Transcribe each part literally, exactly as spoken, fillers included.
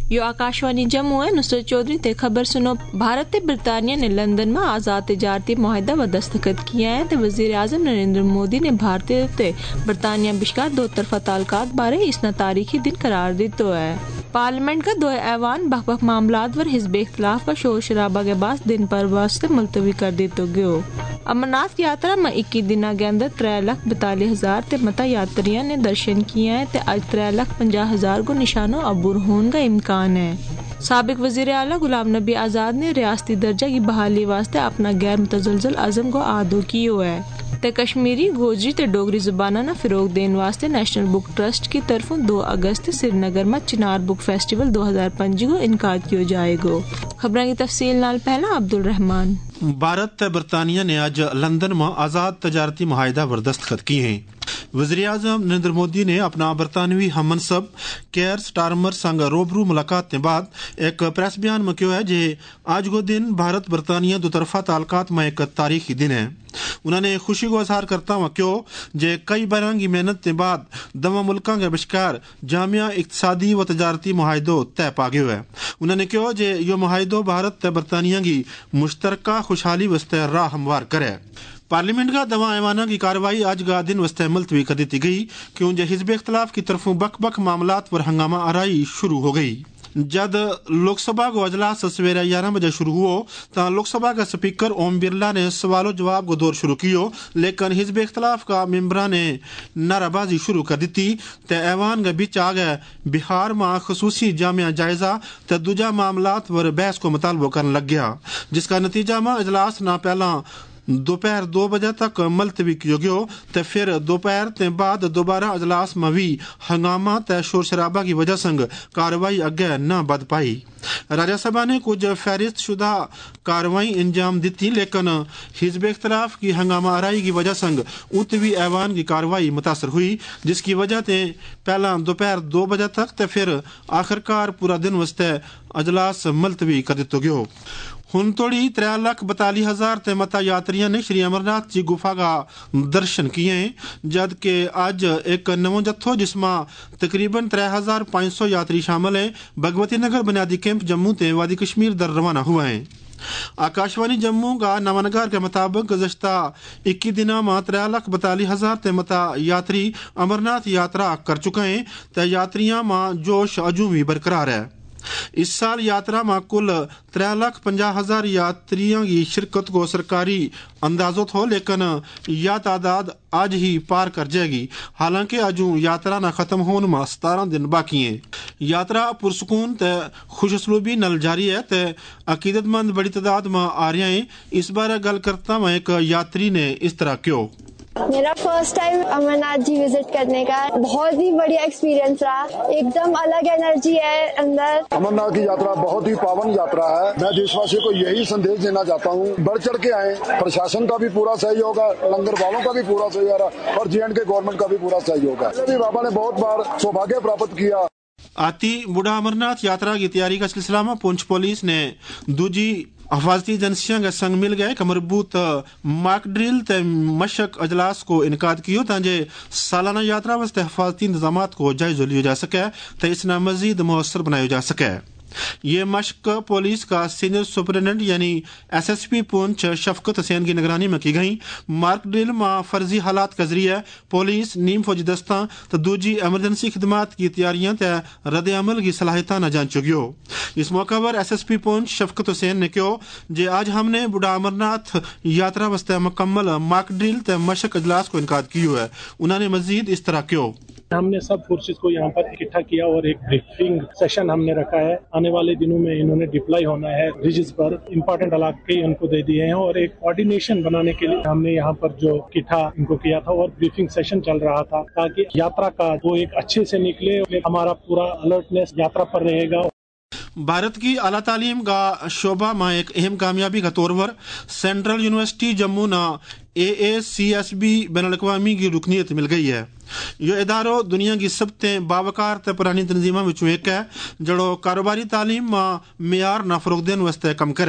यो आकाशवाणी जम्मू है। नुसरत चौधरी ते खबर सुनो। भारत ते बरतानिया ने लंदन में आजाद तजारती मुआहदा व दस्तखत किया है। वजीर आजम नरेंद्र मोदी ने भारतीय ते बरतानिया बिश्कार दो तरफा ताल्लुकात बारे इसना तारीखी दिन करार दितो है। पार्लियामेंट का दो ऐवान बख बख मामलात वर हिजब इख्तलाफ का शोर शराबा के बाद दिन पर वास्ते मुलतवी कर दितो गयो। अमरनाथ यात्रा में इक्की दिना के अंदर त्रै लाख बताली हजार ते मता यात्रियों ने दर्शन किए हैं ते आज त्रै लाख पंजाह हजार को निशानो अबूर होने का इम्कान है। साबिक वजीर आला गुलाम नबी आजाद ने रियासती दर्जा की बहाली वास्ते अपना गैर मुतजलजल अज़म को आदो कियो है ते कश्मीरी गोजरी ते डोगरी जुबाना ना फिरोग देने वास्ते नेशनल बुक ट्रस्ट की तरफों दो अगस्त श्रीनगर में चिनार बुक फेस्टिवल दो हजार पंजी को इनकाद किया जाएगा। खबरों की तफसील नाल पहला अब्दुल रहमान। भारत ते बरतानिया ने आज लंदन में आजाद तजारती मुआहदा पर दस्तखत किए हैं। वज़ीर आज़म नरेंद्र मोदी ने अपना बरतानवी हममनसब केयर स्टारमर संग रूबरू मुलाकात के बाद एक प्रेस बयान में कहा है जे आज को दिन भारत बरतानिया दो तरफा ताल्लुकात में एक तारीखी दिन है। उन्होंने खुशी को इजहार करता हुआ क्यों जे कई बरह की मेहनत के बाद दवा मुल्कों के विचकार जामिया इक्तसादी व तजारती मुआहदो तय पा गयो है। उन्होंने कहा जे यो मुआहदो भारत ते बरतानिया की मुश्तरका खुशहाली वस्ते राह हमवार करे। पार्लियामेंट का दवा ऐवाना की कार्रवाई आज का दिन वस्ते मुलतवी कर दी गई क्यों जे हिजब इख्तलाफ की तरफों बक बक मामलात पर हंगामा आराई शुरू हो गई। जब लोकसभा को अजलास सवेरे ग्यारह बजे शुरू हुआ तो लोकसभा के स्पीकर ओम बिरला ने सवालों जवाब को दौर शुरू किया, लेकिन हिजब इख्तलाफ का मेंबरा ने नाराबाजी शुरू कर दी ते ऐवान के बीच आ गए बिहार में खसूसी जामिया जायजा ते दूजा मामलात पर बहस को मुतालबा करने लग गया, जिसका नतीजा में अजलास ना पहला दोपहर दो बजे तक मुलतवी किया गया तो फिर दोपहर के बाद दोबारा अजलास में भी हंगामा ते शोर शराबा की वजह संग कार्रवाई अगे न बद पाई। राज्यसभा ने कुछ फहरिस्त शुदा कार्रवाई अंजाम दी, लेकिन हिजब इख्तलाफ की हंगामा आराई की वजह संग उतवी ऐवान की कार्रवाई मुतासर हुई, जिसकी वजह से पहला दोपहर दो बजे तक तो फिर आखिरकार पूरा दिन वस्ते अजलास मुलतवी कर दितो गयो। हुन तोड़ी त्रै लाख बताली हजार ते मता यात्रियों ने श्री अमरनाथ जी गुफा का दर्शन किए हैं, जबकि आज एक नवो जत्थो जिसमें तकरीबन त्रै हजार पाँच सौ यात्री शामिल हैं भगवती नगर बुनियादी कैंप जम्मू ते वादी कश्मीर दर रवाना हुआ है। आकाशवाणी जम्मू का नवानगार के मुताबिक गुज़श्ता इक्की दिनों में त्रै लाख बताली हजार ते मता यात्री अमरनाथ यात्रा कर चुके हैं ते यात्रियों में जोश अजू भी बरकरार है। इस साल यात्रा में कुल त्रै लाख पंजाह हजार यात्रियों की शिरकत को सरकारी अंदाजो थो, लेकिन यह तादाद आज ही पार कर जाएगी। हालांकि अजू यात्रा न खत्म होने में सतारह दिन बाकी हैं। यात्रा पुरसकून ते खुशसलूबी नल जारी है ते अकीदतमंद बड़ी तादाद में आ रहे हैं। इस बारे गल करता में एक यात्री ने इस तरह क्यों मेरा first time Amarnath ji visit करने का बहुत ही बढ़िया एक्सपीरियंस रहा, एकदम अलग एनर्जी है अंदर। अमरनाथ की यात्रा बहुत ही पावन यात्रा है। मैं देशवासियों को यही संदेश देना चाहता हूँ, बढ़ चढ़ के आए। प्रशासन का भी पूरा सहयोग है, लंगर वालों का भी पूरा सहयोग है और जे एंड के गवर्नमेंट का भी पूरा सहयोग है। बाबा ने बहुत बार सौभाग्य प्राप्त किया। आती बूढ़ा अमरनाथ यात्रा की तैयारी का सिलसिला में पुंछ पुलिस ने दूजी हिफाजती एजेंसियों के संग मिल गए मरबूत मार्क ड्रिल ते मशक अजलास को इनकाद किया ताकि सालाना यात्रा वास्ते हिफाजती इंतजाम को जायजा लिया जा सके तो इसना मजीद मुअस्सर बनाया जा सके। ये मशक पुलिस का सीनियर सुपरिटेंडेंट यानी S S P Poonch Shafqat Hussain की निगरानी में की गई। मार्क ड्रिल में फर्जी हालात के जरिए पुलिस नीम फौजी दस्ता तो दूजी एमरजेंसी खिदमात की तैयारियां ते रद्द अमल की सलाहियत न जान चुकी हो। इस मौका पर S S P Poonch Shafqat Hussain ने कहा जे आज हमने बूढ़ा अमरनाथ यात्रा वास्ते मुकम्मल मार्क ड्रिल ते मशक अजलास को इनकाद किया है। उन्होंने मजीद इस तरह क्यों हमने सब फोर्सेस को यहाँ पर इकट्ठा किया और एक ब्रीफिंग सेशन हमने रखा है। आने वाले दिनों में इन्होंने डिप्लॉय होना है रिजिस पर, इम्पोर्टेंट इलाके इनको दे दिए हैं और एक कोऑर्डिनेशन बनाने के लिए हमने यहाँ पर जो इकट्ठा इनको किया था और ब्रीफिंग सेशन चल रहा था ताकि यात्रा का वो एक अच्छे से निकले। हमारा पूरा अलर्टनेस यात्रा पर रहेगा। भारत की आला तालीम का शोबा में एक अहम कामयाबी का तौर पर सेंट्रल यूनिवर्सिटी जम्मू न ए ए सी एस बी बैनुल अक़वामी की रुकनीत मिल गई है। यह इदारो दुनिया की सबसे बावकार ते पुरानी तंजीमों में एक है जड़ो कारोबारी तालीम में मेयार न फरोग देने वास्ते कम करे।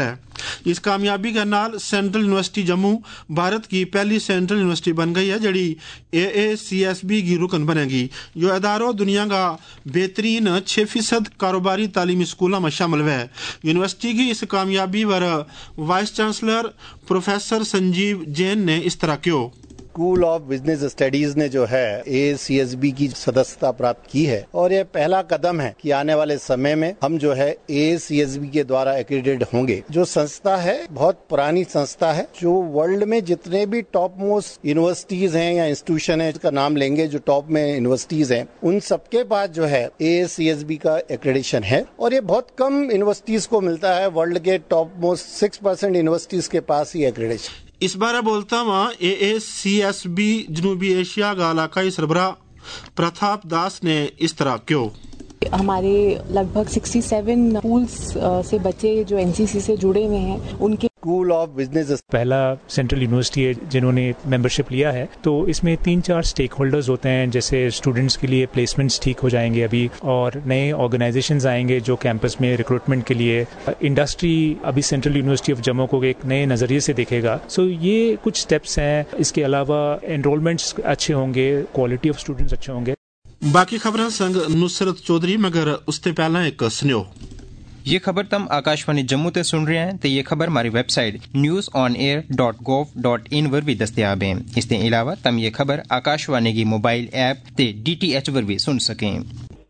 इस कामयाबी के नाल सेंट्रल यूनिवर्सिटी जम्मू भारत की पहली सेंट्रल यूनिवर्सिटी बन गई है जड़ी ए ए सी एस बी की रुकन बनेगी। यो इदारो दुनिया का बेहतरीन छः फीसद कारोबारी तालीमी स्कूलों में शामिल है। यूनिवर्सिटी की इस कामयाबी पर vice chancellor professor Sanjeev Jain ने इस तरह क्यों स्कूल ऑफ बिजनेस स्टडीज ने जो है ए सी एस बी की सदस्यता प्राप्त की है और ये पहला कदम है कि आने वाले समय में हम जो है ए सी एस बी के द्वारा एक्रेडिटेड होंगे। जो संस्था है बहुत पुरानी संस्था है जो वर्ल्ड में जितने भी टॉप मोस्ट यूनिवर्सिटीज हैं या इंस्टीट्यूशन है इसका नाम लेंगे जो टॉप में यूनिवर्सिटीज हैं उन सबके पास जो है ए सी एस बी का एक्रेडिटेशन है और ये बहुत कम यूनिवर्सिटीज को मिलता है। वर्ल्ड के top most six percent universities के पास ही एक्रेडिटेशन। इस बारे बोलता हुआ A A C S B जनूबी एशिया का इलाकाई सरबरा प्रताप दास ने इस तरह क्यों हमारे लगभग सड़सठ स्कूल्स से बच्चे जो एन सी सी से जुड़े हुए हैं उनके स्कूल ऑफ बिजनेस पहला सेंट्रल यूनिवर्सिटी है जिन्होंने मेंबरशिप लिया है। तो इसमें तीन चार स्टेक होल्डर्स होते हैं जैसे स्टूडेंट्स के लिए प्लेसमेंट्स ठीक हो जाएंगे अभी और नए ऑर्गेनाइजेशंस आएंगे जो कैंपस में रिक्रूटमेंट के लिए। इंडस्ट्री अभी सेंट्रल यूनिवर्सिटी ऑफ जम्मू को एक नए नज़रिए से देखेगा। सो ये कुछ स्टेप्स हैं। इसके अलावा एनरोलमेंट्स अच्छे होंगे, क्वालिटी ऑफ स्टूडेंट्स अच्छे होंगे। बाकी खबरें संग नुसरत चौधरी मगर उससे पहला एक स्नो ये खबर तुम आकाशवाणी जम्मू ते सुन रहे हैं तो ये खबर हमारी website news on air dot gov dot in पर भी दस्तयाब है। इसके अलावा तुम ये खबर आकाशवाणी की मोबाइल ऐप ते डी टी एच पर भी सुन सकें।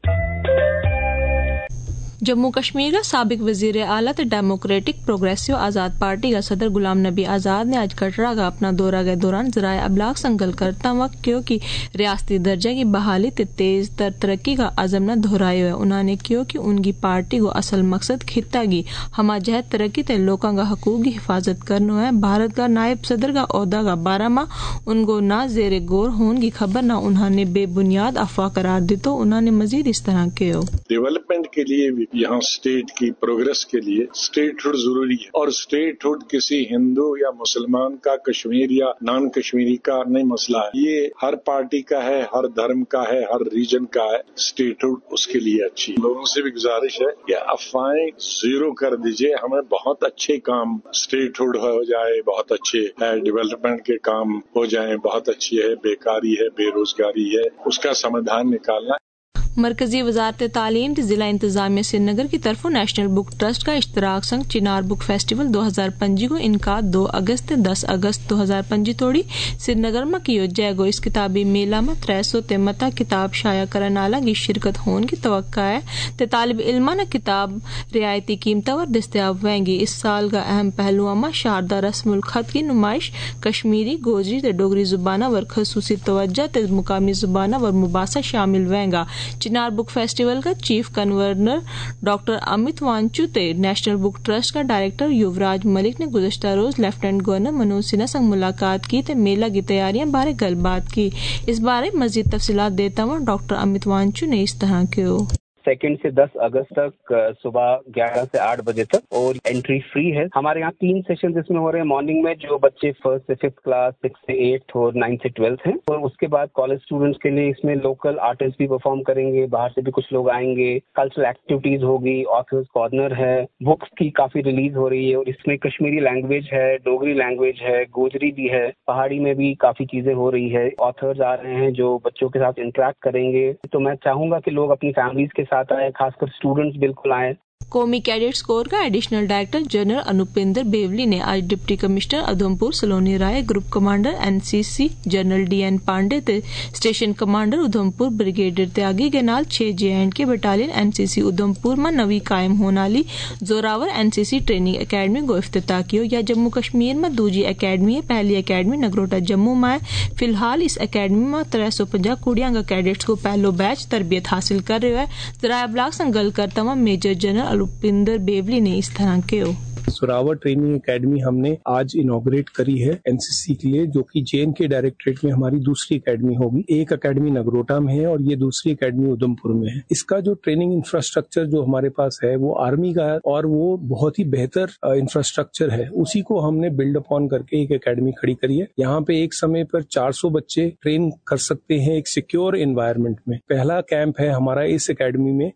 जम्मू कश्मीर का साबिक वजीर आला ते डेमोक्रेटिक प्रोग्रेसिव आज़ाद पार्टी का सदर गुलाम नबी आज़ाद ने आज कटरा का अपना दौरा के दौरान ज़राए अबलाग संगल करता वक्त क्योंकि रियासती दर्जे की बहाली ते तेज तर तरक्की का अज़म न दोहराया है। उन्होंने क्यों कि उनकी पार्टी को असल मकसद खिता की हमाजहत तरक्की ते लोगों का हकूक की हिफाजत करना है। भारत का नायब सदर का ओहदा का बारह माह उनको ना जेर गौर होने की खबर न उन्होंने बेबुनियाद अफवाह करार दी। तो उन्होंने मजीद इस तरह के डेवलपमेंट के लिए यहाँ स्टेट की प्रोग्रेस के लिए स्टेटहुड जरूरी है और स्टेटहुड किसी हिंदू या मुसलमान का, कश्मीर या नॉन कश्मीरी का नहीं मसला है। ये हर पार्टी का है, हर धर्म का है, हर रीजन का है। स्टेटहुड उसके लिए अच्छी। लोगों से भी गुजारिश है कि अफवाहें जीरो कर दीजिए। हमें बहुत अच्छे काम स्टेटहुड हो जाए, बहुत अच्छे डेवलपमेंट के काम हो जाए, बहुत अच्छी है। बेकारी है, बेरोजगारी है, उसका समाधान निकालना। मरकजी वजारत तालीम जिला इंतजामिया श्रीनगर की तरफ नेशनल बुक ट्रस्ट का इश्तराक संग चिनार बुक फेस्टिवल दो हजार पंजी को इनका दो अगस्त दस अगस्त दो हजार पंजी तोड़ी श्रीनगर में कियो जाएगो। इस किताबी मेला में त्रै सौ ते मता किताब शाया करन आला की शिरकत होने की तवक्का है ते तालिब इल्मा ने किताब रियायती कीमतों पर दस्तयाब होंगी। इस साल का अहम पहलुओं में शारदा रस्मुल खत की नुमाइश, कश्मीरी, गोजरी ते डोगरी जुबाना वर खसूसी तवज्जो ते मुकामी जुबाना वर मुबासा शामिल होंगा। चिनार बुक फेस्टिवल का chief convener doctor Amit Wanchoo ते नेशनल बुक ट्रस्ट का डायरेक्टर युवराज मलिक ने गुज़श्ता रोज लेफ्टिनेंट गवर्नर मनोज सिन्हा संग मुलाकात की ते मेला की तैयारियां बारे गलबात की। इस बारे मजीद तफसीलात देता हुआ डॉक्टर अमित वांचू ने इस तरह के सेकेंड से दस अगस्त तक सुबह ग्यारह से आठ बजे तक और एंट्री फ्री है। हमारे यहाँ तीन सेशन इसमें हो रहे हैं। मॉर्निंग में जो बच्चे फर्स्ट से फिफ्थ क्लास, सिक्स से एट्थ और नाइन्थ से ट्वेल्थ हैं और उसके बाद कॉलेज स्टूडेंट्स के लिए इसमें लोकल आर्टिस्ट भी परफॉर्म करेंगे, बाहर से भी कुछ लोग आएंगे, कल्चरल एक्टिविटीज होगी, ऑथर्स कॉर्नर है, बुक्स की काफी रिलीज हो रही है और इसमें कश्मीरी लैंग्वेज है, डोगरी लैंग्वेज है, गोजरी भी है, पहाड़ी में भी काफी चीजें हो रही है। ऑथर्स आ रहे हैं जो बच्चों के साथ इंटरेक्ट करेंगे। तो मैं चाहूंगा कि लोग अपनी फैमिलीज के साथ आए, खासकर स्टूडेंट्स बिल्कुल आए। कौमी कैडेट्स कोर का additional director general Anupinder Bewli ने आज deputy commissioner Udhampur Saloni Rai, group commander NCC general D N Pande ते station commander Udhampur brigadier Tyagi के नाल छह J and K battalion NCC Udhampur में नवी कायम होने वाली जोरावर एनसीसी ट्रेनिंग अकेडमी को इफ्तिताह किया। या जम्मू कश्मीर में दूजी अकेडमी है। पहली अकेडमी नगरोटा जम्मू में है। फिलहाल इस अकेडमी में त्रै सौ पंजा कुड़ियां का कैडेट्स को पहलो बैच तरबियत हासिल कर रहे है। जराया ब्लाक संग गल करता हुआ मेजर जनरल अनुपिंदर बेवली ने इस तरह के सुरावर ट्रेनिंग एकेडमी हमने आज इनॉग्रेट करी है एनसीसी के लिए, जो कि जे एंड के डायरेक्टरेट में हमारी दूसरी एकेडमी होगी। एक एकेडमी नगरोटा में है और ये दूसरी एकेडमी उधमपुर में है। इसका जो ट्रेनिंग इंफ्रास्ट्रक्चर जो हमारे पास है वो आर्मी का है और वो बहुत ही बेहतर इंफ्रास्ट्रक्चर है। उसी को हमने बिल्ड अपॉन करके एक एकेडमी खड़ी करी है। यहाँ पे एक समय पर चार सौ बच्चे ट्रेन कर सकते हैं एक सिक्योर एनवायरनमेंट में। पहला कैंप है हमारा इस एकेडमी में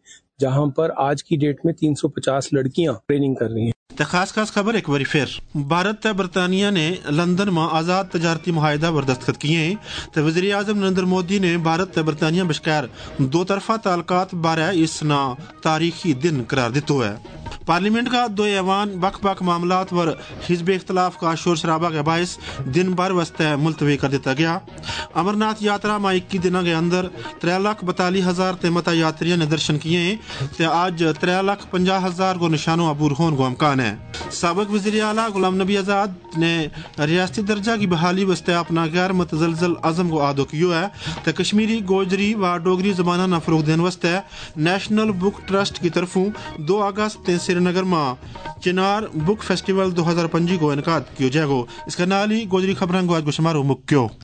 जहां पर आज की डेट में तीन सौ पचास लड़कियां ट्रेनिंग कर रही हैं। ਤੇ ਖਾਸ ਖਾਸ ਖਬਰ ਇੱਕ ਵਾਰੀ ਫਿਰ ਭਾਰਤ ਤੇ ਬਰਤਾਨੀਆ ਨੇ ਲੰਦਨ में आजाद तजारती मुआहिदा पर दस्तखत किए तो वज़ीर आज़म नरेंद्र मोदी ने भारत ते बरतानिया बश्कार दो तरफा ताल्लुकात बारे इस ना तारीखी दिन करार दितो है। पार्लियामेंट का दो ऐवान बख बख मामलात पर हिजब इख्तलाफ का शोर शराबा के बायस दिन भर वास्ते मुलतवी कर दिता गया। अमरनाथ यात्रा में इक्की दिनों के अंदर त्रै लाख बताली हजार ते मता यात्रियों ने दर्शन किए ते आज त्रै लाख पंजाह हजार को निशानों अबूर होने को अमकान है। साबिक वज़ीर आला गुलाम नबी आज़ाद ने रियासती दर्जा की बहाली वास्ते अपना गैर मुतज़लज़ल अज़म को आदो किया है तो कश्मीरी गोजरी व डोगरी ज़बाना न फ़रोग़ देने वास्ते नेशनल बुक ट्रस्ट की तरफों दो अगस्त श्रीनगर में चिनार बुक फेस्टिवल दो हजार पंजी को इनकाद किया जाएगा। इसका नाली गोजरी खबरां को आज गुशमारो मुक्यो।